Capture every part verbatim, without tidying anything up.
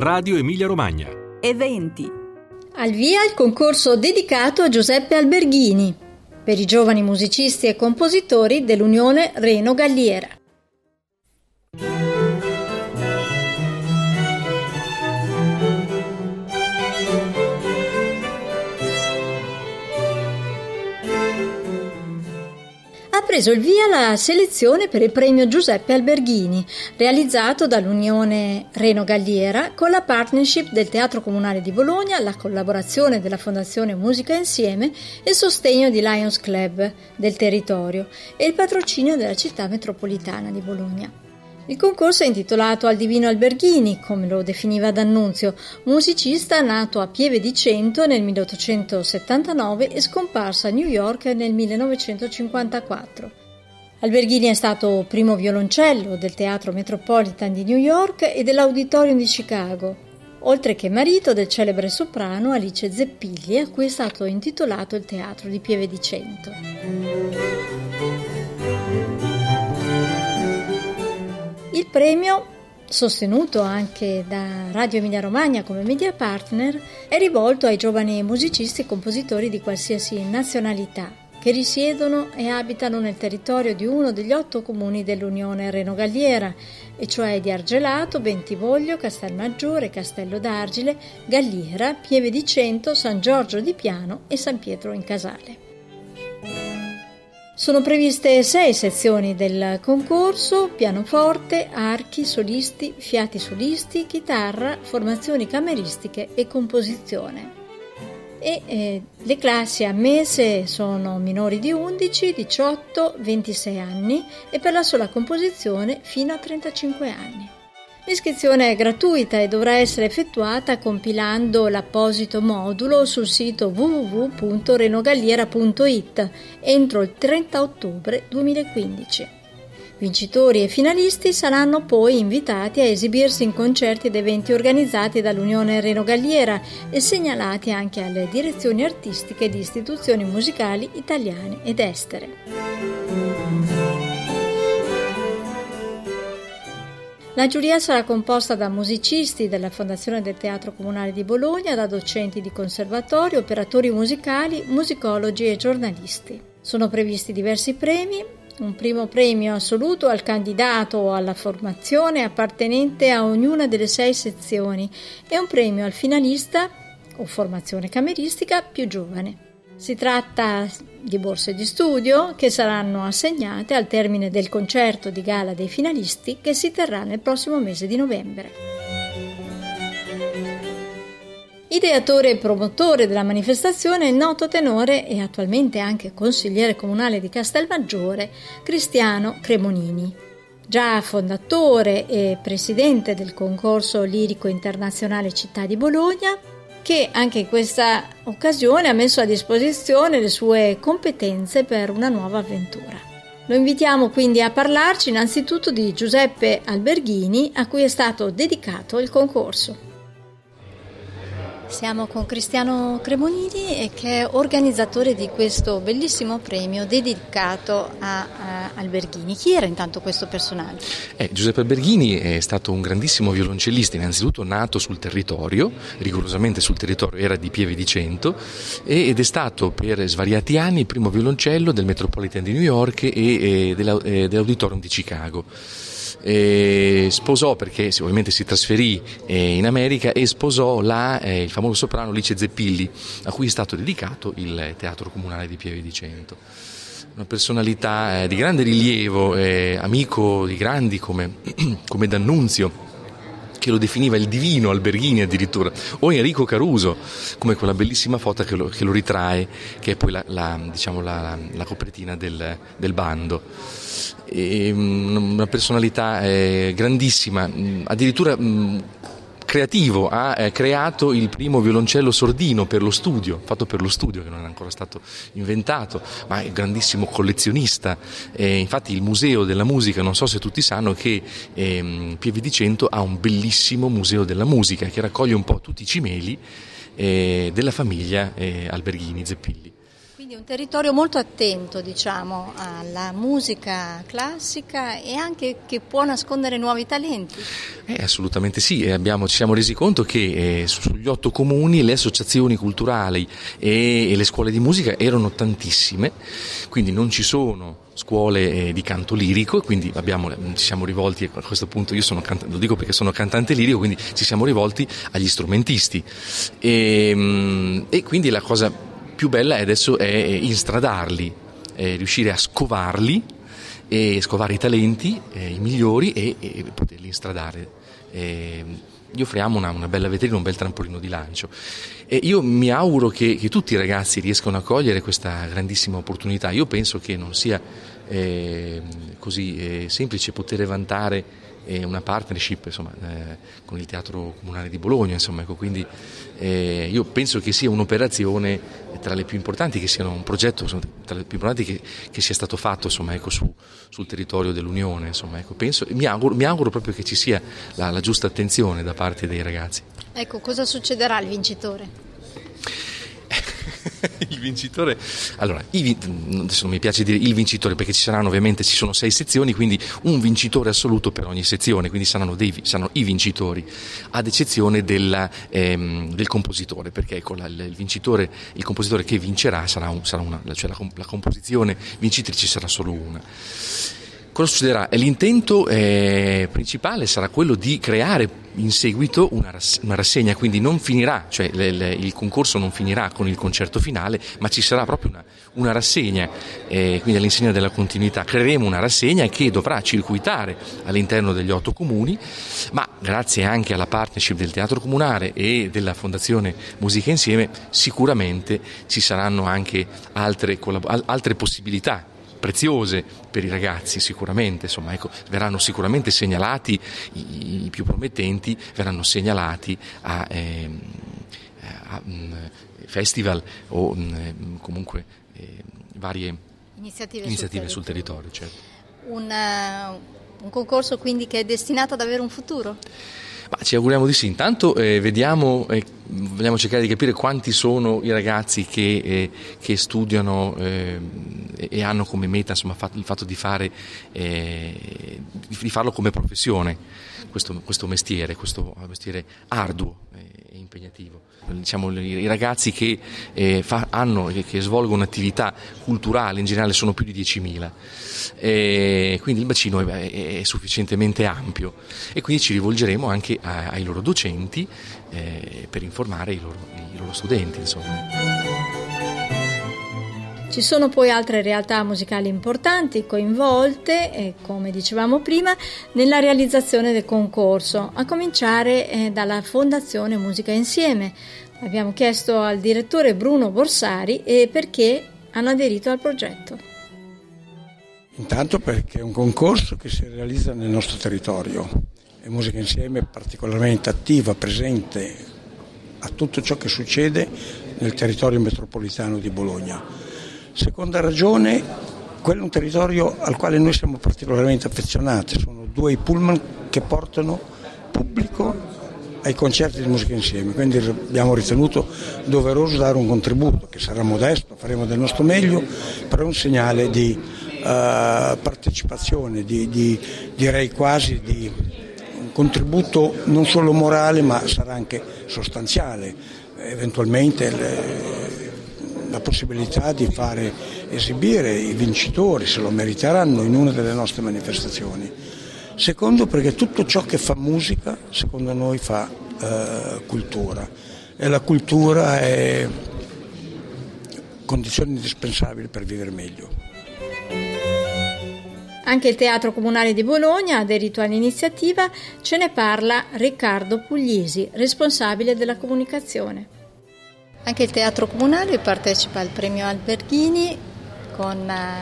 Radio Emilia Romagna. Eventi. Al via il concorso dedicato a Giuseppe Alberghini per i giovani musicisti e compositori dell'Unione Reno Galliera. Ha preso il via la selezione per il premio Giuseppe Alberghini, realizzato dall'Unione Reno Galliera con la partnership del Teatro Comunale di Bologna, la collaborazione della Fondazione Musica Insieme e il sostegno di Lions Club del territorio e il patrocinio della città metropolitana di Bologna. Il concorso è intitolato al Divino Alberghini, come lo definiva D'Annunzio, musicista nato a Pieve di Cento nel milleottocentosettantanove e scomparso a New York nel millenovecentocinquantaquattro. Alberghini è stato primo violoncello del Teatro Metropolitan di New York e dell'Auditorium di Chicago, oltre che marito del celebre soprano Alice Zeppilli, a cui è stato intitolato il Teatro di Pieve di Cento. Il premio, sostenuto anche da Radio Emilia Romagna come media partner, è rivolto ai giovani musicisti e compositori di qualsiasi nazionalità che risiedono e abitano nel territorio di uno degli otto comuni dell'Unione Reno Galliera, e cioè di Argelato, Bentivoglio, Castelmaggiore, Castello d'Argile, Galliera, Pieve di Cento, San Giorgio di Piano e San Pietro in Casale. Sono previste sei sezioni del concorso: pianoforte, archi, solisti, fiati solisti, chitarra, formazioni cameristiche e composizione. E eh, le classi ammesse sono minori di undici, diciotto, ventisei anni e per la sola composizione fino a trentacinque anni. L'iscrizione è gratuita e dovrà essere effettuata compilando l'apposito modulo sul sito w w w punto renogalliera punto i t entro il trenta ottobre duemilaquindici. Vincitori e finalisti saranno poi invitati a esibirsi in concerti ed eventi organizzati dall'Unione Reno Galliera e segnalati anche alle direzioni artistiche di istituzioni musicali italiane ed estere. La giuria sarà composta da musicisti della Fondazione del Teatro Comunale di Bologna, da docenti di conservatorio, operatori musicali, musicologi e giornalisti. Sono previsti diversi premi: un primo premio assoluto al candidato o alla formazione appartenente a ognuna delle sei sezioni e un premio al finalista o formazione cameristica più giovane. Si tratta di borse di studio che saranno assegnate al termine del concerto di gala dei finalisti che si terrà nel prossimo mese di novembre. Ideatore e promotore della manifestazione è il noto tenore e attualmente anche consigliere comunale di Castelmaggiore Cristiano Cremonini. Già fondatore e presidente del concorso lirico internazionale Città di Bologna, che anche in questa occasione ha messo a disposizione le sue competenze per una nuova avventura. Lo invitiamo quindi a parlarci innanzitutto di Giuseppe Alberghini, a cui è stato dedicato il concorso. Siamo con Cristiano Cremonini, e che è organizzatore di questo bellissimo premio dedicato a, a Alberghini. Chi era intanto questo personaggio? Eh, Giuseppe Alberghini è stato un grandissimo violoncellista, innanzitutto nato sul territorio, rigorosamente sul territorio, era di Pieve di Cento, ed è stato per svariati anni il primo violoncello del Metropolitan di New York e, e della, e dell'Auditorium di Chicago. E sposò, perché ovviamente si trasferì eh, in America, e sposò là eh, il famoso soprano Alice Zeppilli, a cui è stato dedicato il Teatro Comunale di Pieve di Cento. Una personalità eh, di grande rilievo, eh, amico di grandi come, come D'Annunzio, che lo definiva il divino Alberghini addirittura, o Enrico Caruso, come quella bellissima foto che lo, che lo ritrae, che è poi la, la, diciamo la, la copertina del, del bando. E una personalità eh, grandissima, addirittura mh, creativo, ha eh, creato il primo violoncello sordino per lo studio, fatto per lo studio, che non è ancora stato inventato, ma è un grandissimo collezionista. Eh, infatti il Museo della Musica, non so se tutti sanno che eh, Pieve di Cento ha un bellissimo museo della musica che raccoglie un po' tutti i cimeli eh, della famiglia eh, Alberghini Zeppilli. Quindi un territorio molto attento, diciamo, alla musica classica e anche che può nascondere nuovi talenti. Eh, assolutamente sì, e abbiamo, ci siamo resi conto che eh, sugli otto comuni le associazioni culturali e, e le scuole di musica erano tantissime, quindi non ci sono scuole eh, di canto lirico, quindi abbiamo, ci siamo rivolti a questo punto, io sono canta- lo dico perché sono cantante lirico, quindi ci siamo rivolti agli strumentisti e, e quindi la cosa più bella adesso è instradarli, è riuscire a scovarli e scovare i talenti, eh, i migliori e, e poterli instradare. E gli offriamo una, una bella vetrina, un bel trampolino di lancio. E io mi auguro che, che tutti i ragazzi riescano a cogliere questa grandissima opportunità. Io penso che non sia eh, così eh, semplice poter vantare eh, una partnership insomma, eh, con il Teatro Comunale di Bologna, insomma, ecco, quindi eh, io penso che sia un'operazione tra le più importanti, che siano un progetto insomma, tra le più importanti che, che sia stato fatto insomma, ecco, su, sul territorio dell'Unione, insomma, ecco, penso, mi, auguro, mi auguro proprio che ci sia la, la giusta attenzione da parte dei ragazzi. Ecco, cosa succederà al vincitore? Il vincitore, allora, i, adesso non mi piace dire il vincitore perché ci saranno ovviamente, ci sono sei sezioni, quindi un vincitore assoluto per ogni sezione, quindi saranno, dei, saranno i vincitori, ad eccezione della, ehm, del compositore, perché ecco, la, il vincitore, il compositore che vincerà sarà, un, sarà una, cioè la, la composizione vincitrice sarà solo una. Cosa succederà? L'intento eh, principale sarà quello di creare in seguito una, rass- una rassegna, quindi non finirà, cioè le, le, il concorso non finirà con il concerto finale, ma ci sarà proprio una, una rassegna, eh, quindi all'insegna della continuità. Creeremo una rassegna che dovrà circuitare all'interno degli otto comuni, ma grazie anche alla partnership del Teatro Comunale e della Fondazione Musica Insieme sicuramente ci saranno anche altre, collab- altre possibilità preziose per i ragazzi, sicuramente, insomma, ecco, verranno sicuramente segnalati i, i più promettenti, verranno segnalati a, eh, a um, festival o um, comunque eh, varie iniziative, iniziative sul sul territorio, certo. Un, uh, un concorso quindi che è destinato ad avere un futuro? Ma ci auguriamo di sì. Intanto eh, vediamo, eh, vogliamo cercare di capire quanti sono i ragazzi che, eh, che studiano eh, e hanno come meta insomma, il fatto di fare eh, di farlo come professione, questo, questo mestiere, questo mestiere arduo e impegnativo. Diciamo, i ragazzi che eh, fa, hanno che svolgono attività culturali in generale sono più di diecimila, e quindi il bacino è, è sufficientemente ampio e quindi ci rivolgeremo anche a, ai loro docenti eh, per informare i loro, i loro studenti, insomma. Ci sono poi altre realtà musicali importanti coinvolte, eh, come dicevamo prima, nella realizzazione del concorso, a cominciare eh, dalla Fondazione Musica Insieme. Abbiamo chiesto al direttore Bruno Borsari eh, perché hanno aderito al progetto. Intanto perché è un concorso che si realizza nel nostro territorio e Musica Insieme è particolarmente attiva, presente a tutto ciò che succede nel territorio metropolitano di Bologna. Seconda ragione, quello è un territorio al quale noi siamo particolarmente affezionati, sono due i pullman che portano pubblico ai concerti di Musica Insieme, quindi abbiamo ritenuto doveroso dare un contributo, che sarà modesto, faremo del nostro meglio, però è un segnale di uh, partecipazione, di, di, direi quasi di un contributo non solo morale ma sarà anche sostanziale, eventualmente le, la possibilità di fare esibire i vincitori, se lo meriteranno, in una delle nostre manifestazioni. Secondo, perché tutto ciò che fa musica, secondo noi, fa eh, cultura, e la cultura è condizione indispensabile per vivere meglio. Anche il Teatro Comunale di Bologna ha aderito all'iniziativa, ce ne parla Riccardo Puglisi, responsabile della comunicazione. Anche il Teatro Comunale partecipa al premio Alberghini con uh,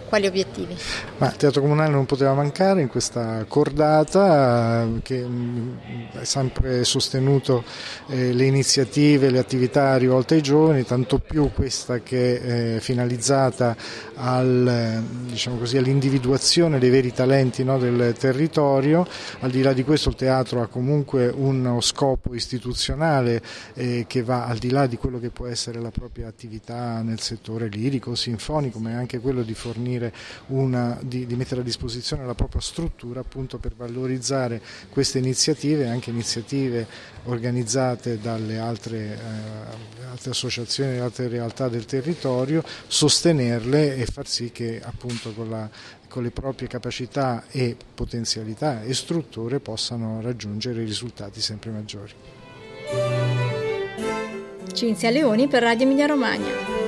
quali obiettivi? Ma il Teatro Comunale non poteva mancare in questa cordata che ha sempre sostenuto eh, le iniziative, le attività rivolte ai giovani, tanto più questa che è finalizzata al, diciamo così, all'individuazione dei veri talenti, no, del territorio. Al di là di questo il teatro ha comunque uno scopo istituzionale eh, che va al di là di quello che può essere la propria attività nel settore lirico, sinfonico, ma è anche quello di fornire Una, di, di mettere a disposizione la propria struttura appunto per valorizzare queste iniziative, anche iniziative organizzate dalle altre, eh, altre associazioni, dalle altre realtà del territorio, sostenerle e far sì che appunto con, la, con le proprie capacità e potenzialità e strutture possano raggiungere risultati sempre maggiori. Cinzia Leoni per Radio Emilia Romagna.